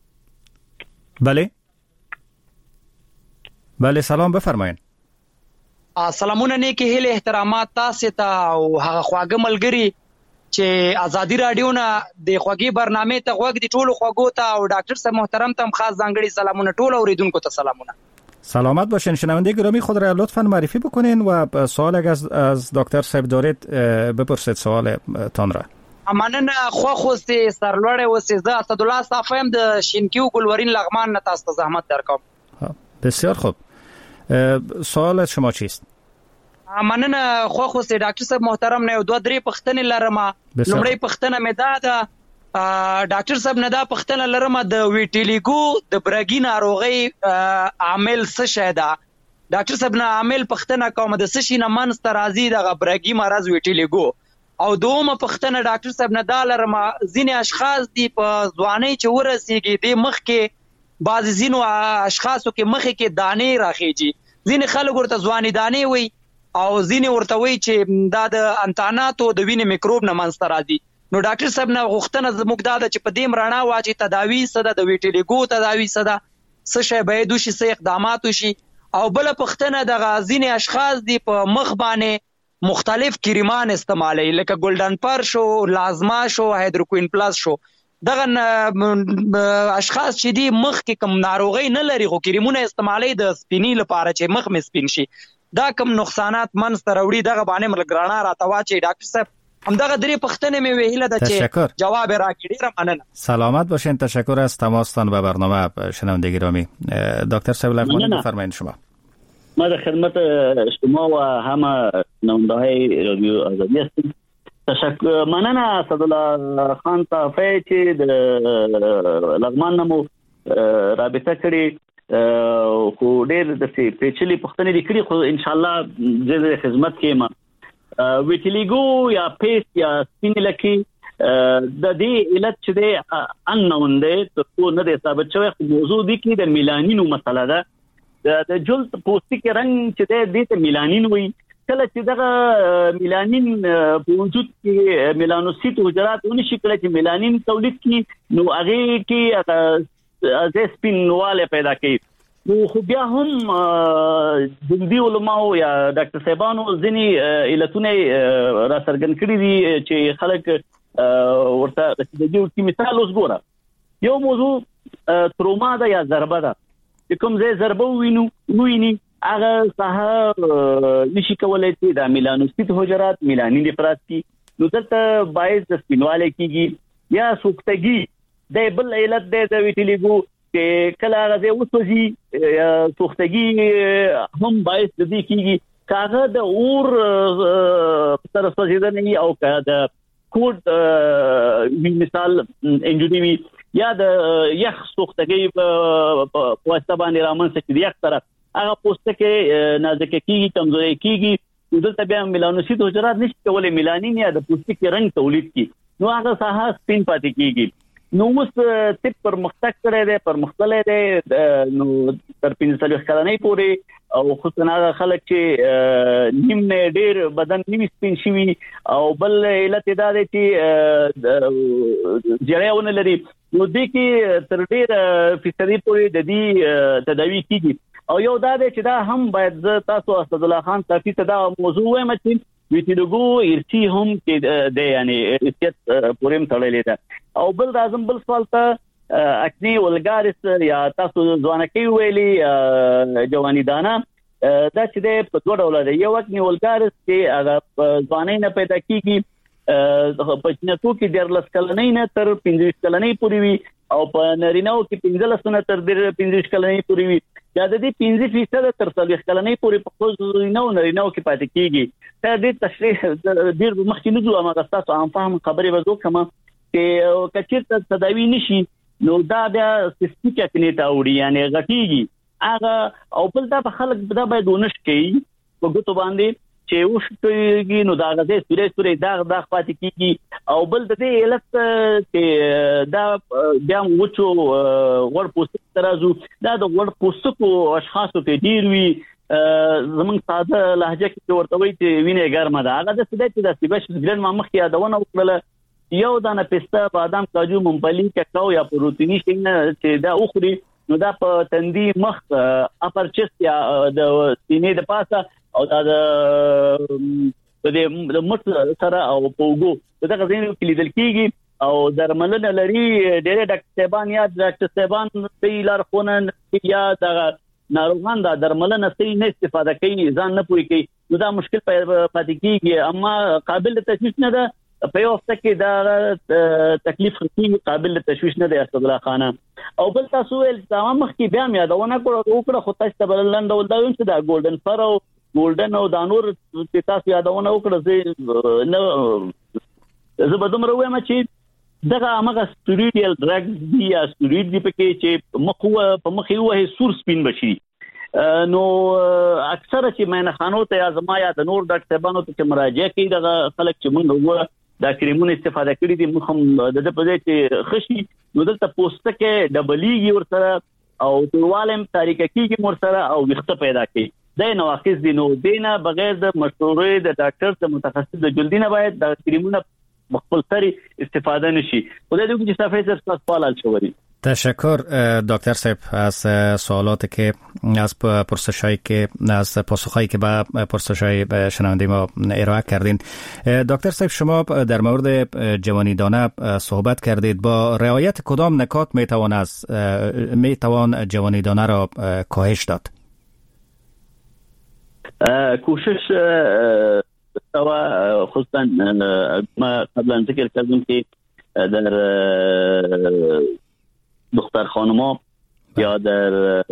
بله سلام بفرمایید. سلامونه نیکی هیله احترامات تاسو ته او هغه خواږه ملګری چې ازادي رادیو نه د خوږی برنامه ته غوږ دی ټولو خوږو ته او ډاکټر صاحب محترم ته خاص ځانګړي سلامونه ټول اوریدونکو ته سلامونه. سلامت باشین. شنونده گرامی خود را لطفاً معرفی بکنین و سوال اگر از دکتر صاحب دارید بپرسید سوالتان را. مننه خو خوسته سرلوړ اوسې زه اسدالله صافیم د شینکیو ګلورین لغمان نه تاسو زحمت درکوم. بسیار خوب. سوال شما چیست؟ مننه خو خوسته ډاکټر صاحب محترم نه 2-3 پښتنې لرم. لومړی پښتنه مې ده ډاکټر صاحب نه دا پښتنه لرم د ویټیلیګو د برګی ناروغي عامل څه شي ده ډاکټر صاحب نه عامل پښتنه کوم د څه شي نه منځ ترازی د برګی مرز ویټیلیګو او دومره پښتنه ډاکټر صاحب نه دا لرم ځینې اشخاص دی په ځواني چې ورسیږي د مخ کې بعض ځینو اشخاصو کې مخ کې دانې راخیږي ځینې خلک ورته ځواني دانې وي او ځینې ورته وي چې دا د انتاناتو د وینې میکروب نه منځ ترازی. نو ډاکټر صاحب نه غوښتنه زموږ دا چې په دې مرانه واچي تداوی سره د ویټیلیګو تداوی سره څه شی به دوشي څه اقدامات وشي او بل پښتنه د غازین اشخاص دی په مخ باندې مختلف کریمان استعمالي لکه ګولډن پر شو لازما شو هایدروکوین پلاس شو دغه اشخاص چې دی مخ کې کم ناروغي نه لري خو کریمونه استعمالي د سپینی لپاره چې مخ مې سپین شي دا کم نقصانات منځ ته راوړي دغه باندې ملګرانه راتواچي ډاکټر صاحب همدغه درې پښتنې مې ویله د چې جواب راکړي. ډیره مننه. سلامت باشین. تشکر از تماستان به برنامه شنونده گرامی. دکتر صاحب لغمانی بفرمایید شما. ما در خدمت شما و همه شنونده‌های رادیو آزادی هستیم. تشکر مننه اسدالله خان صافی چې د لغمان نمو رابطه کړي خو ډېر د پیچلي پښتنې لیکلي خو ان شاء الله زه خدمت کوم. ویټیلیګو یا پیس یا سپین لکی د دې علت چې د انون دی ته نه دی ثابت شوی موضوع دی کې د میلانینو مسله ده د جلد پوستکي رنگ چې د دې ته میلانین وي کله چې دغه میلانین په وجود کې میلانوسیت حجرات ونشي کله چې میلانین تولید کی نو هغه کې از سپینواله پیدا کوي. نو خو بیا هم جدي علماء یا ډاکټر صاحبانو ځینی علتونه را څرګند کړی دي چې خلک ورته د دې مثال اوس ګوره یو موضوع تروما ده یا ضربه ده کوم ځای ضربه ویني هغه ساحه نشي کولای چې د میلانوسیت حجرات میلانین افراز کی نو دلته باعث د سپینواله کیږي یا سوختګي د بل علت د ویټیلیګو چې کله هغه وسوځي سوختګي هم باعث د دې کیږي کاغه د اور تر سوځیدنې او کاغه د کوډ مثال انجنیری یا د یخ سوختګي په واسطه باندې رامنځته کیږي یک طرف هغه پوستکي نازک کیږي کمزوري کیږي دلته بیا میلانوسیت حجرات نشي کولای میلانین یا د پوستکي رنگ تولید کی نو هغه ساحه سپین پاتې کیږي. نو اوس تپ پر مختک کړي دي پر مختلف دي نو تر 45 کلنۍ پورې او خصوصا خلک چې نیم ډېر بدن نیم سپین شوی او بل علت دا دی چې جریان لري نو د کې تر ډېر فیصدي پورې د دې تداوی کیږي او یو دا دی چې دا هم باید تاسو اسد الله خان صافي ته دا موضوع وایم چې ویټیلوګو ارسی هم کې د یعنی ارسیت پورم تړلې ده او بل اعظم بل سوال ته اکنی ولګارس یا تاسو ځوانکی ویلي جوانی دانا دا چې د په دوه ډول دی یو اکنی ولګارس کې هغه ځواني نه پیدا کیږي په چنتو کې د لس کلنۍ نه تر 15 کلنۍ پورې وي او په نارینهو کې 15 نه تر 15 کلنۍ پورې وي دا د دې 15% تر 40 کلنۍ پورې په خو نارینهو کې پاتې کیږي دا د تشریح ډیر مخکې نه ځو ما تاسو عام فهم خبرې وځو کما چې کچیر تداوی نشي نو دا بیا سیستیک اکنی ته وړي یعنی غټیږي هغه او بل دا په خلک دا باید ونش کوي په ګوتو باندې چې وشتږي نو دا غځې سورې دا خپاتې کیږي او بل د دې علت چې دا بیا وچو ور پوسټ ترازو دا د ور پوسټ کو اشخاصو کې ډیر وی زمون ساده لهجه کې ورته وي چې وینې ګرمه ده هغه د سده چې د سیبش ګرن ما مخ یادونه وکړه یو دانه پسته بادام کاجو ممپلی کاکاو یا پروتینی شینه چې دا اخري نو دا په تندي مخ اپر چست یا د سینې د پاسه او دا د مټ سره او پوغو دا غوښنه کې لیدل کیږي او درملنه لري ډېر ډاکټر صاحبان یا ډاکټر صاحبان په لار خونه یا دا ناروغان دا درملنه صحیح نه استفاده کوي ځان نه پوي کوي نو دا مشکل پاتې کیږي اما قابل تشویش نه ده په یو وخت کې دا تکلیف خطي قابل تشویش نه دی اسد الله خان او بل تاسو ول تمام مخ کې بیا یادونه وکړه خو تاسو ته بلند ول دا یو څه دا ګولډن فر او ګولډن او دانور چې تاسو یادونه وکړه زه به دومره وایم چې دغه هغه سټیرویډل ډرګز دی یا سټیرویډ دی پکې چې په مخ یو هي سور سپین بشي نو اکثر چې مینه خانو ته ازما یا د نور ډاکټر صاحبانو ته مراجعه کوي دغه خلک چې موږ وګوره دا کریمونه استفاده کړی دي مخم د په ځای چې خشي نو دلته پوسټه کې ډبلېږي ور سره او توالم تاریخ کېږي ور سره او وخت پیدا کوي دا نواقص دي نو دینه بغیر د مشورې د ډاکټر ته متخصص د جلدی نه باید د کریمونه خپل سری استفاده نشي خدای دې چې صفحه سر سوال شوی. تشکر دکتر صاحب از سوالات که از پرسشایی که از پاسخهایی که به پرسشهای شنونده ما ارائه کردین. دکتر صاحب شما در مورد جوانی دانه صحبت کردید با رعایت کدام نکات میتوان جوانی دانه را کاهش داد؟ کوشش خصوصا ما قبلا ذکر کردیم که در دختر خانما یا در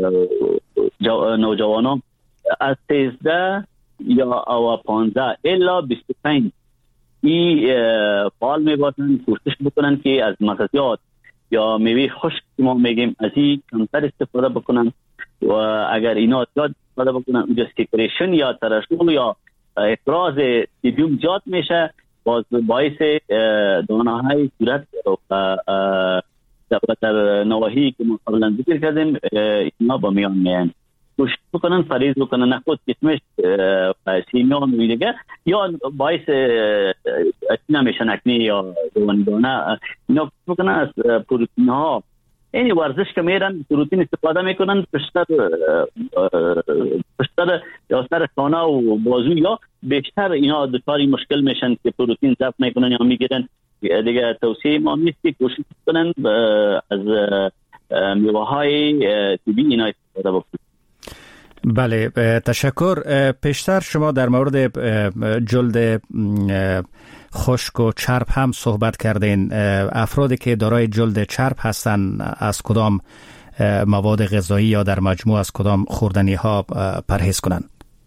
نوجوانان از 13 یا او 15 الا 25 فعال می باشن کوشش بکنن که از مغزیات یا میوه خشک ما میگیم از این کمتر استفاده بکنن و اگر اینا زیاد استفاده بکنن اونجا سیکریشن یا ترشح یا افراز سیبیوم زیاد میشه باعث دانه های صورت در نواحی که ما قبلا ذکر کردیم اینا با میان میان کوشش بکنن فریض بکنن نخود کشمش سیمیان و دیگه یا باعث اچنا میشن اکنی یا جوانی دانه اینا بکنن از پروتین ها اینی ورزش که میرن پروتین استفاده میکنن پشتر یا سر خانه و بازو یا بیشتر اینا دچار مشکل میشن که پروتین ضبط میکنن یا میگیرن دیگه توصیه ما نیست که کوشش کنن از میوه های طبیعی اینا استفاده بکنن. بله تشکر. پیشتر شما در مورد جلد خشک و چرب هم صحبت کردین. افرادی که دارای جلد چرب هستن از کدام مواد غذایی یا در مجموع از کدام خوردنی ها پرهیز کنن؟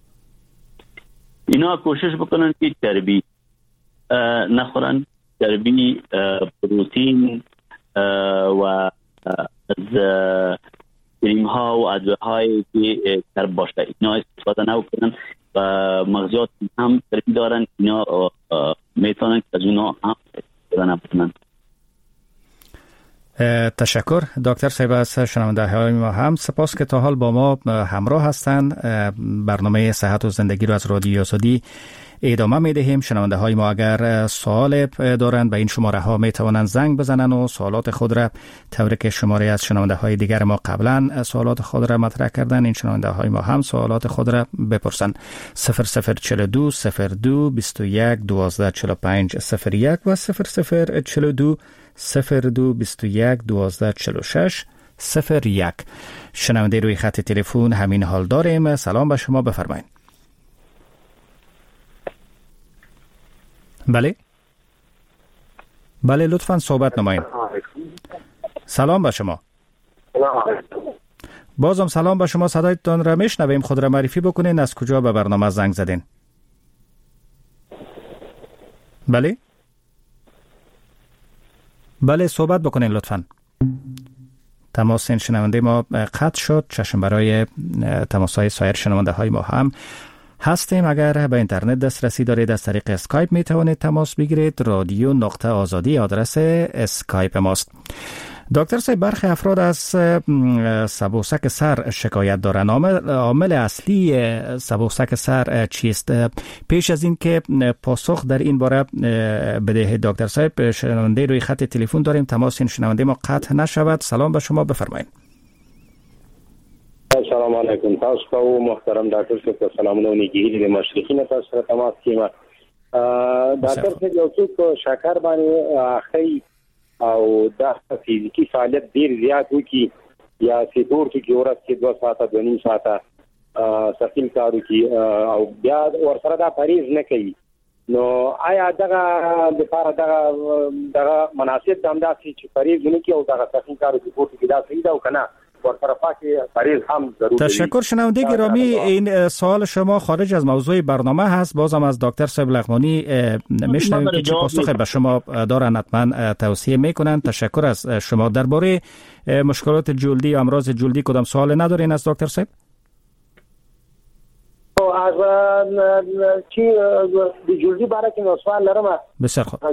اینا کوشش بکنن که چربی نخورن، چربی، پروتین و از کریم ها و ادویه های که چرب باشه اینا استفاده نکنن و مغزیات هم چربی دارن اینا میتونن که از اونا هم استفاده نکنن. تشکر دکتر صاحب. از شنونده های ما هم سپاس که تا حال با ما همراه هستند. برنامه صحت و زندگی رو از رادیو آزادی ادامه می دهیم. شنونده های ما اگر سوال دارند به این شماره ها می توانند زنگ بزنند و سوالات خود را طوری که شماره از شنونده های دیگر ما قبلا سوالات خود را مطرح کردن، این شنونده های ما هم سوالات خود را بپرسند. 0042 02 21 12 45 01 و 0042 02 21 12 46 01. شنونده روی خط تلفن همین حال داریم. سلام به شما، بفرمایید. بله لطفاً صحبت نمایید. سلام به شما. بازم سلام به شما، صدایتان را میشنویم. خود را معرفی بکنین، از کجا به برنامه زنگ زدین؟ بله صحبت بکنین لطفاً. تماس این شنونده ما قطع شد. چشم برای تماس‌های سایر شنونده های ما هم هستیم. اگر به اینترنت دسترسی دارید از طریق اسکایپ می توانید تماس بگیرید. رادیو.آزادی آدرس اسکایپ ماست. دکتر صاحب، برخی افراد از سبوسک سر شکایت دارند. عامل اصلی سبوسک سر چیست؟ پیش از این که پاسخ در این باره بدهید دکتر صاحب، شنونده روی خط تلفن داریم. تماس این شنونده ما قطع نشود. سلام به شما، بفرمایید. سلام علیکم. تاسو کو محترم ډاکټر صاحب، سلامونه او نیکی د مشرقین تاسو سره تماس کیما. ډاکټر صاحب یو څوک شکر باندې اخی او د فزیکی فعالیت ډیر زیات وکي یا سیټور کې ورځ کې 2 ساعته 2.5 ساعته سفیل کارو کی او بیا ورسره دا پریز نه کوي، نو آیا دغه لپاره دغه مناسب دمدا چې پریز نه کوي او دغه سفیل کارو کې پورته دا صحیح ده او کنه؟ تشکر شنونده گرامی. این سوال شما خارج از موضوع برنامه هست. بازم از دکتر صاحب لغمانی میشنویم که چه پاسخی به شما دارن، حتما توصیه میکنن. تشکر از شما. درباره مشکلات جلدی و امراض جلدی کدام سوال ندارین از دکتر صاحب؟ از چی جلدی برای که سوال لرم. بسیار خوب.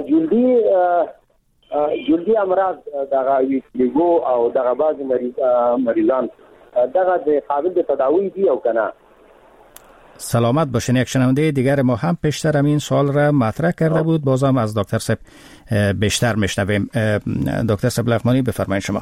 جلدی امراض دغه ویټیګو او دغه بعض مریضان دغه د قابل د تداوی دی او کنه؟ سلامت باشین. یک شنونده دیگر ما هم پیشتر این سوال را مطرح کرده بود. بازم از دکتر صاحب بیشتر میشنویم. دکتر صاحب لغمانی بفرمایید شما.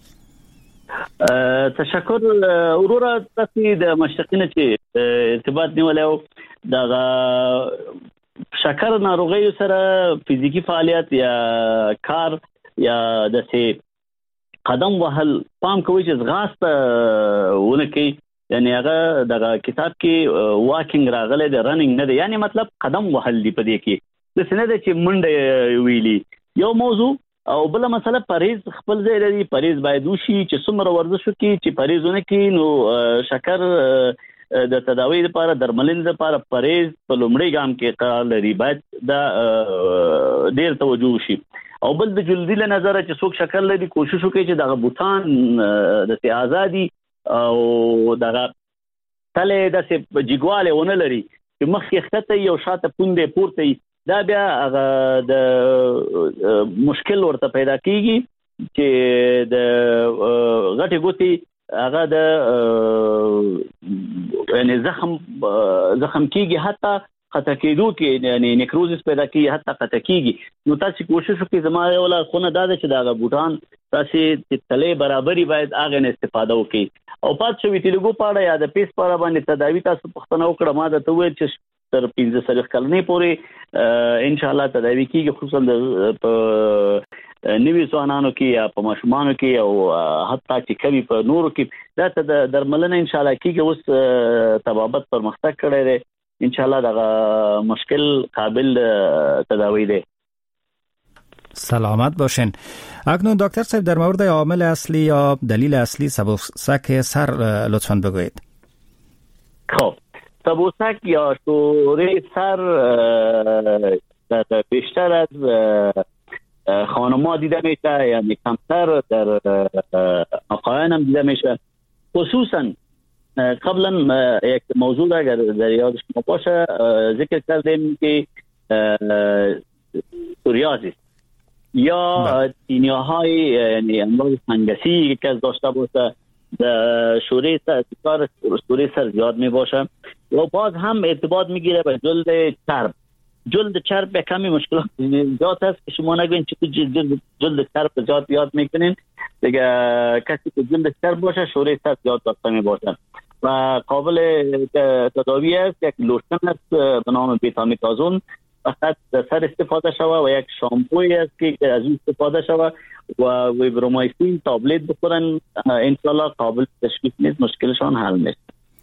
تشکر اورورا تاسو د مشرقین چې ارتباط نیولای دغه شکر ناروغي سره فزیکی فعالیت یا کار یا د سي قدم وهل پام کوي چې غاسته ونکي، یعنی هغه دغه کتاب کې واکینګ راغله د رننګ نه دی، یعنی مطلب قدم وهل دی په دې کې د سینې د چې منډه ویلي یو موضوع. او بل مسله پریز خپل ځای لري. پریز باید وشي چې څومره ورزش وکړي چې پریزونه کوي نو شکر د تداوی لپاره درملنې لپاره پریز په لومړی ګام کې قرار لري، باید دا ډیر توجه شي. او بل د جلدی له نظر چې څوک شکر لري کوشش وکړي چې دغه بوتان د آزادي او دغه تله د جګواله ونه لري چې مخ کې خطه یو شاته پوندې پورته، دا بیا د مشکل ورته پیدا کیږي چې د غټي ګوتی هغه د یعنی زخم کیږي، حتی خطا کېدو کې یعنی نیکروزس پیدا کیږي، حتی خطا کیږي. نو تاسو کوشش وکړئ زما ولا خونه دا چې دا بوټان تاسو تلې برابرۍ باید هغه نه استفاده وکړي. او پات شوی تلګو پاړه یا د پیس پاړه باندې تداوی تاسو پښتنه وکړه. ما د توې چې تر 15 کلنې پورې ان شاء الله تداوی کیږي، خصوصا د نوی ځوانانو کې یا په ماشومانو کې او حتی چې کمی په نورو کې دا ته درملنه ان شاء الله کیږي. اوس طبابت پرمختګ کړی دی، ان شاء الله دا مشکل قابل تداوی دی. سلامت باشین. اکنون دکتر صاحب در مورد عامل اصلی یا دلیل اصلی سبوسک سر لطفاً بگویید. خب سبوسک یا شوره سر بیشتر از خانم‌ها دیده میشه، یعنی کمتر در آقایان هم دیده میشه. خصوصا قبلا یک موضوع اگر در یاد شما باشه ذکر کردیم که سوریازیس یا تینیاهای یعنی امراض فنگسی که داشته باشه، شوره سر زیاد می باشه و باز هم ارتباط میگیره به جلد چرب. جلد چرب به کمی مشکلات زیاد است که شما نگوین چه جلد چرب زیاد یاد میکنین دیگه. کسی که جلد چرب باشه شوره سر زیاد داشته می باشه و قابل تداوی است. یک لوشن است به نام بیتامیتازون، فقط سر استفاده شوه و یک شامپوی است که از اون استفاده شوه و ویبرومایسین تابلت بخورن، انشالله قابل تشخیص نیست، مشکلشان حل میشه.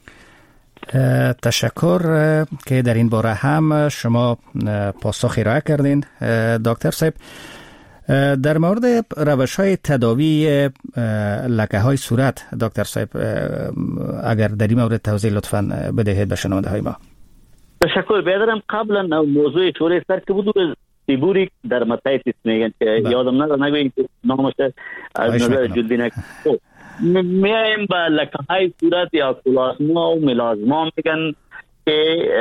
تشکر که در این باره هم شما پاسخ ارائه کردین دکتر صاحب. در مورد روش‌های تداوی لکه‌های صورت دکتر صاحب اگر در این مورد توضیح لطفاً بدهید به شنونده‌های ما. تشکر. بیادرم قبلا موضوع شوره سر که بود سیبوریک درماتایتیس میگن که یادم نگوین که نامش از نظر جلدی نکنه. میایم به لکه‌های صورت یا کلاسما و ملازما میگن که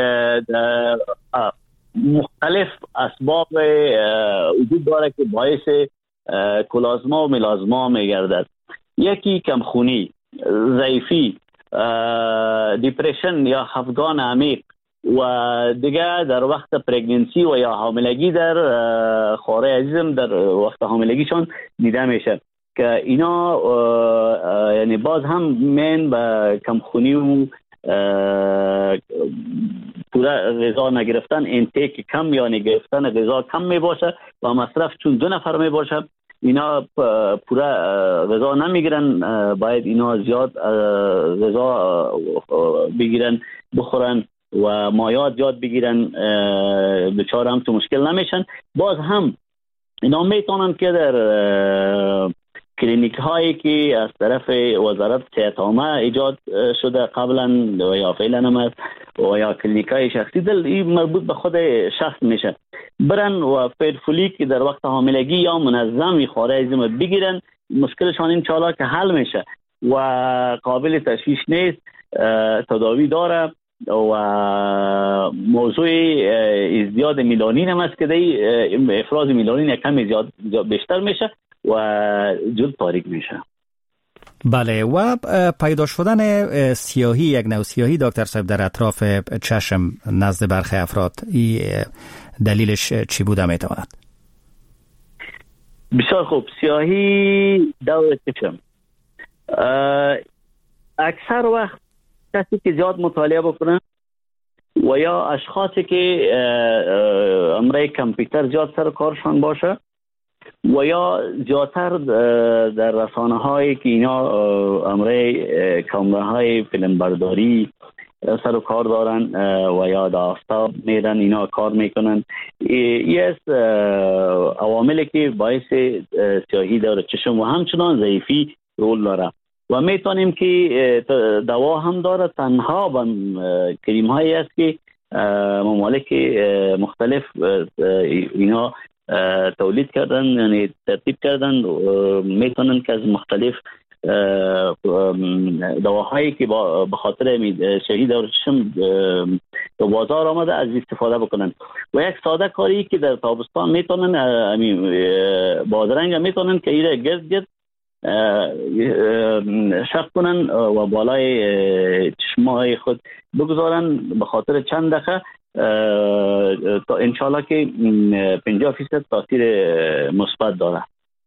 مختلف اسباب وجود داره که باعث کلاسما و ملازما میگردد. یکی کمخونی، ضعیفی، دیپرشن یا خفگان عمیق و دیگه در وقت پرگننسی و یا حاملگی در خواره عزیزم در وقت حاملگیشان دیده میشه که اینا یعنی باز هم من به کمخونی و پورا غذا نگرفتن، اینتیک کم یا نگرفتن غذا کم می باشه و مصرف چون 2 نفر می باشه اینا پورا غذا نمیگیرن. باید اینا زیاد غذا بگیرن بخورن و مایات زیاد بگیرن، بچاره هم تو مشکل نمیشن. باز هم اینا میتونن که در کلینیک هایی که از طرف وزارت صحت عامه ایجاد شده قبلا و یا فعلا هم است و یا کلینیک های شخصی این مربوط به خود شخص میشه برن و فیرفولیک در وقت حاملگی یا منظم خواره عزیزم بگیرن، مشکلشان انشاءالله که حل میشه و قابل تشویش نیست، تداوی داره و موضوع ازدیاد میلانین هم است که افراز میلانین کمی زیاد بیشتر میشه و جلد تاریک میشه. بله. و پیدا شدن سیاهی، یک نوع سیاهی دکتر صاحب در اطراف چشم نزد برخی افراد، این دلیلش چی بوده میتواند؟ بسیار خوب. سیاهی دور چشم اکثر وقت کسی که زیاد مطالعه بکنن و یا اشخاصی که امره کامپیوتر زیاد سر کارشان باشه و یا زیادتر در رسانه هایی که اینا امره کامره های فیلم برداری سر و کار دارن و یا در آفتاب میرن اینا کار میکنن، این است عواملی که باعث سیاهی داره چشم و همچنان ضعیفی رول داره و میتونیم که دوا هم داره. تنها کریم هایی است که ممالک مختلف اینا تولید کردن یعنی ترتیب کردن، میتونن که از مختلف دواهایی که به خاطر شهید دور چشم به بازار آمده از استفاده بکنن و یک ساده کاری که در تابستان میتونن بادرنگ میتونن که ایره گرد شق کنن و بالای چشمای خود بگذارن به خاطر چند دقیقه تا انشالله که 50% تاثیر مثبت داره.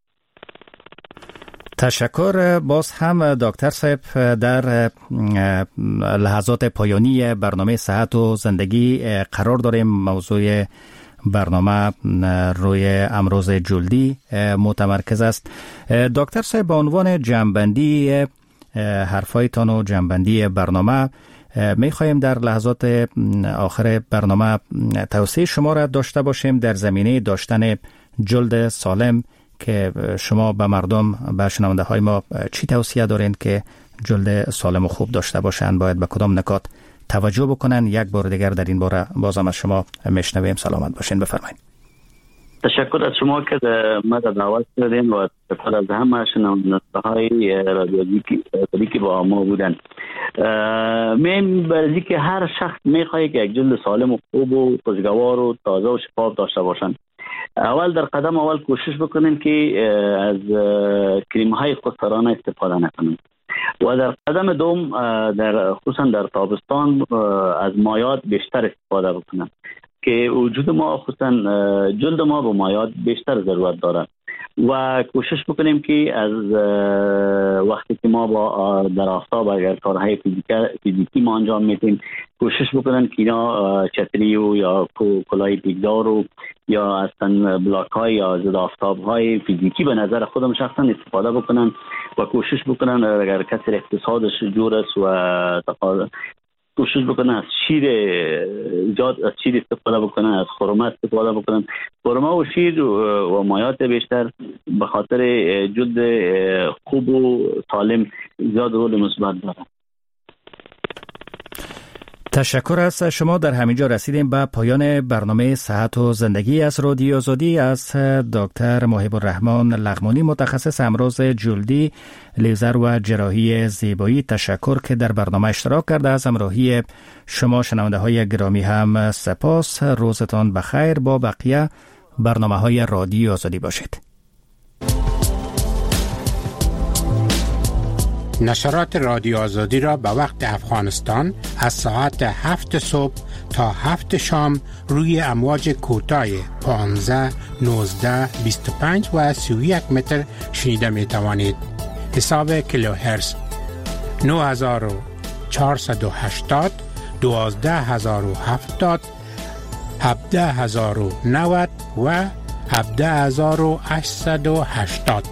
تشکر. باز هم دکتر صاحب در لحظات پایانی برنامه صحت و زندگی قرار داریم. موضوع برنامه روی امراض جلدی متمرکز است. دکتر صاحب به عنوان جمع‌بندی حرفایتان و جمع‌بندی برنامه می‌خوایم در لحظات آخر برنامه توصیه شما را داشته باشیم در زمینه داشتن جلد سالم که شما به مردم، به شنونده های ما چی توصیه دارین که جلد سالم و خوب داشته باشند؟ باید به کدام نکات توجه بکنن؟ یک بار دیگر در این باره بازم از شما میشنویم. سلامت باشین. بفرمایید. تشکر از شما که ما دعوت کردین و تشکر از همه شنونده‌های رادیویی که با ما بودن. من برای که هر شخص میخواد که یک جلد سالم و خوب و خوشگوار و تازه و شفاف داشته باشن اول در قدم اول کوشش بکنیم که از کریم های قطرانه استفاده نکنیم و در قدم دوم در خصوصا در تابستان از مایات بیشتر استفاده بکنیم که وجود ما خصوصا جلد ما به مایات بیشتر ضرورت داره و کوشش بکنیم که از وقتی که ما با در آفتاب اگر کارهای فیزیکی ما انجام میدیم کوشش بکنن که اینا چتری و یا کلاه پیکدار و یا اصلا بلاک های یا ضد آفتاب های فیزیکی به نظر خودم شخصا استفاده بکنن و کوشش بکنن اگر کسی اقتصادش جور است و تقاضا کوشش بکنن از شیر استفاده بکنن، از خرما استفاده بکنن. خرما و شیر و مایات بیشتر به خاطر جلد خوب و سالم زیاد رول مثبت داره. تشکر از شما. در همینجا رسیدیم به پایان برنامه صحت و زندگی از رادیو آزادی. از دکتر محب الرحمن لغمانی متخصص امراض جلدی، لیزر و جراحی زیبایی تشکر که در برنامه اشتراک کرده. از همراهی شما شنونده های گرامی هم سپاس. روزتان بخیر. با بقیه برنامه های رادیو آزادی باشید. نشرات رادیو آزادی را به وقت افغانستان از ساعت 7 صبح تا 7 شام روی امواج کوتاه 15, 19, 25 و 31 متر شنیده می توانید. حساب کیلوهرتز 9480, 12070, 17090 و 17880.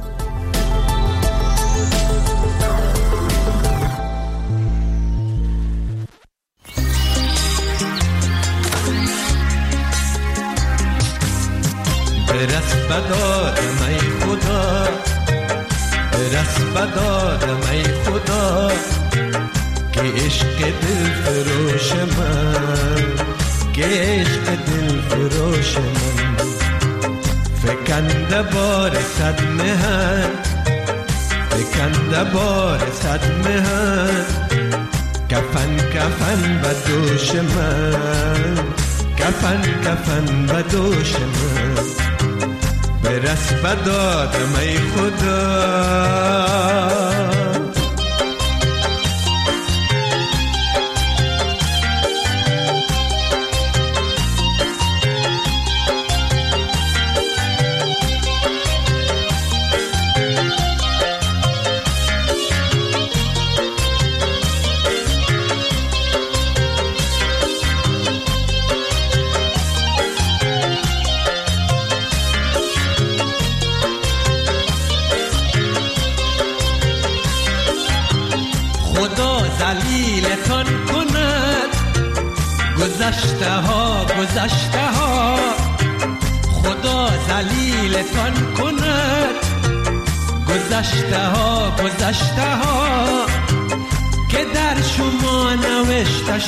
برس بدادم ای خدا، برس بدادم ای خدا که عشق دل فروش من، که عشق دل فروش من فکنده بار صد مهن، فکنده بار صد مهن کفن کفن به دوش من، کفن کفن به دوش من برس بدادم ای خدا. ذلیلتان کند گذشته ها گذشته ها، خدا ذلیلتان کند گذشته ها گذشته ها که در شما نوشته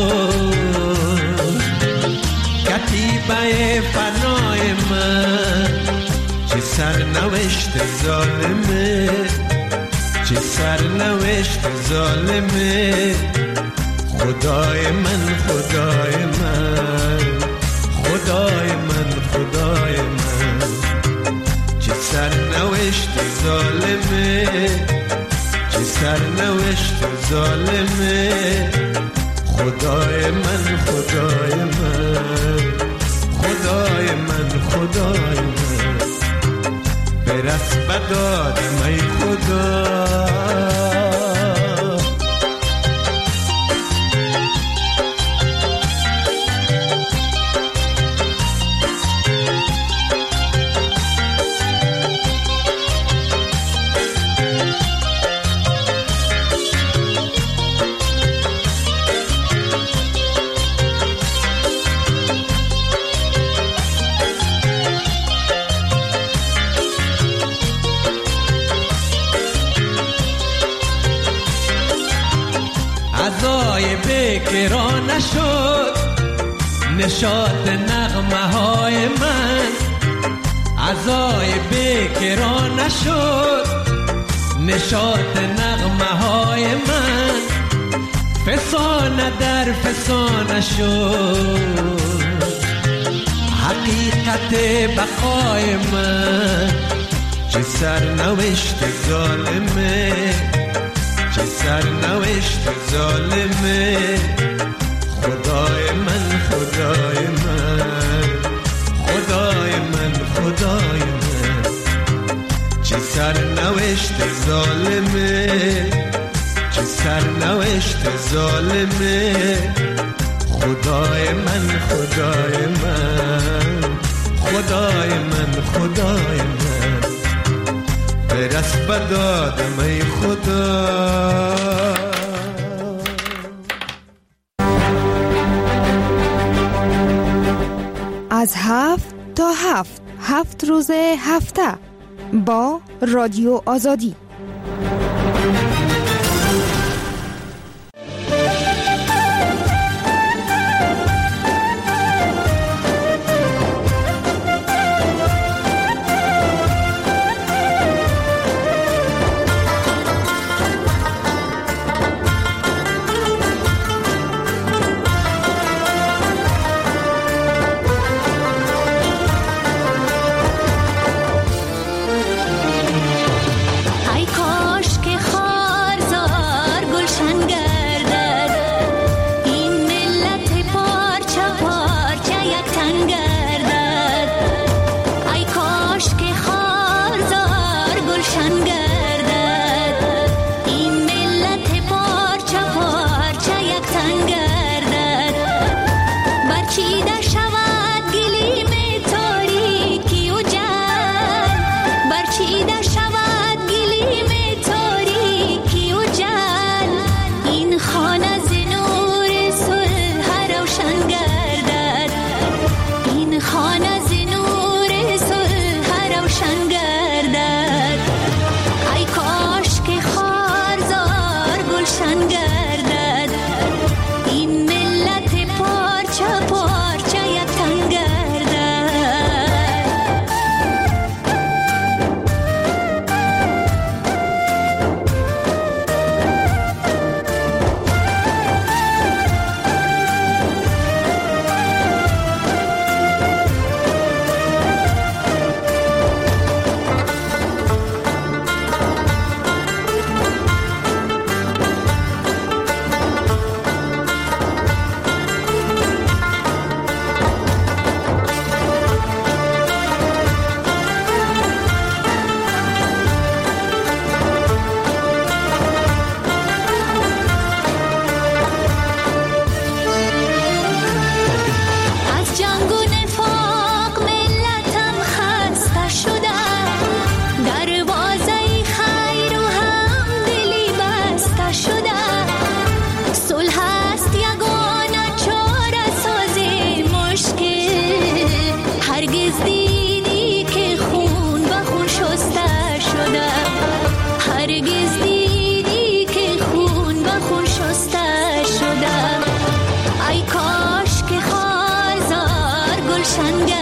شد کتیبه فنای من. چه سرنوشت ظالمه، چه سرنوشت ظالمه خدای من، خدای من، خدای من، خدای من. چه سرنوشت ظالمه، چه سرنوشت ظالمه خدای من، خدای من، خدای من، خدای من برس بدادم ای خدا. بکرا نشد نشاط نغمه های من، عزای بکرا نشد نشاط نغمه های من، فسانه در فسانه شد حقیقت بقای من چه سرنوشت ظالمه، چه سرنوشت ظالمه. خدای من خدای من، خدای من خدای من، چه سرنوشت ظالمه، چه سرنوشت ظالمه. خدای من خدای من، خدای من خدای من، برس بدادم ای خدا. از 7 تا 7 روز هفته با رادیو آزادی. Shanga